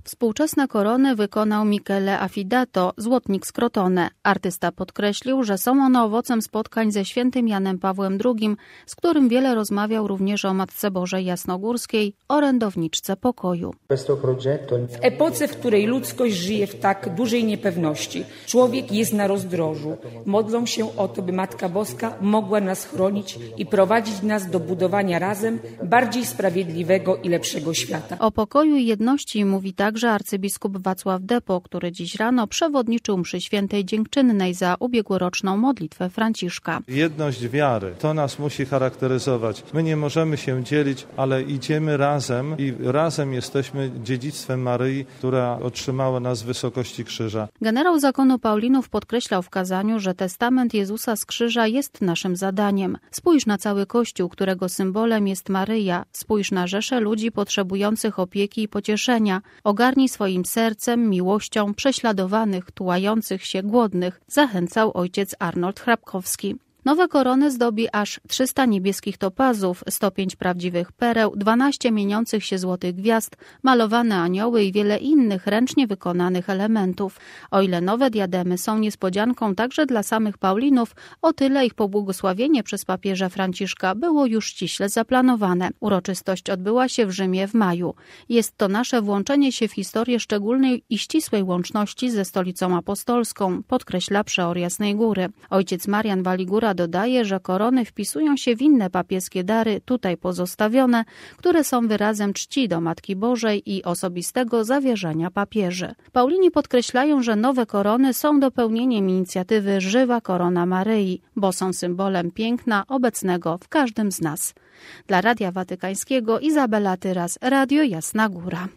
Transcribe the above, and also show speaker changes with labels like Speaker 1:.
Speaker 1: Współczesne korony wykonał Michele Affidato, złotnik z Crotone. Artysta podkreślił, że są one owocem spotkań ze świętym Janem Pawłem II, z którym wiele rozmawiał również o Matce Bożej Jasnogórskiej, orędowniczce pokoju.
Speaker 2: W epoce, w której ludzkość żyje w tak dużej niepewności, człowiek jest na rozdrożu. Modlą się o to, by Matka Boska mogła nas chronić i prowadzić nas do budowania razem bardziej sprawiedliwego i lepszego świata.
Speaker 1: O pokoju i jedności mówi także arcybiskup Wacław Depo, który dziś rano przewodniczył mszy świętej dziękczynnej za ubiegłoroczną modlitwę Franciszka.
Speaker 3: Jedność wiary, to nas musi charakteryzować. My nie możemy się dzielić, ale idziemy razem i razem jesteśmy dziedzictwem Maryi, która otrzymała nas z wysokości krzyża.
Speaker 1: Generał zakonu Paulinów podkreślał w kazaniu, że testament Jezusa z krzyża jest naszym zadaniem. Spójrz na cały Kościół, którego symbolem jest Maryja. Spójrz na rzesze ludzi potrzebujących opieki i pocieszenia. Ogarnij swoim sercem, miłością prześladowanych, tułających się, głodnych, zachęcał ojciec Arnold Hrabkowski. Nowe korony zdobi aż 300 niebieskich topazów, 105 prawdziwych pereł, 12 mieniących się złotych gwiazd, malowane anioły i wiele innych ręcznie wykonanych elementów. O ile nowe diademy są niespodzianką także dla samych Paulinów, o tyle ich pobłogosławienie przez papieża Franciszka było już ściśle zaplanowane. Uroczystość odbyła się w Rzymie w maju. Jest to nasze włączenie się w historię szczególnej i ścisłej łączności ze Stolicą Apostolską, podkreśla przeor Jasnej Góry. Ojciec Marian Waligura dodaje, że korony wpisują się w inne papieskie dary tutaj pozostawione, które są wyrazem czci do Matki Bożej i osobistego zawierzenia papieży. Paulini podkreślają, że nowe korony są dopełnieniem inicjatywy Żywa Korona Maryi, bo są symbolem piękna obecnego w każdym z nas. Dla Radia Watykańskiego Izabela Tyras, Radio Jasna Góra.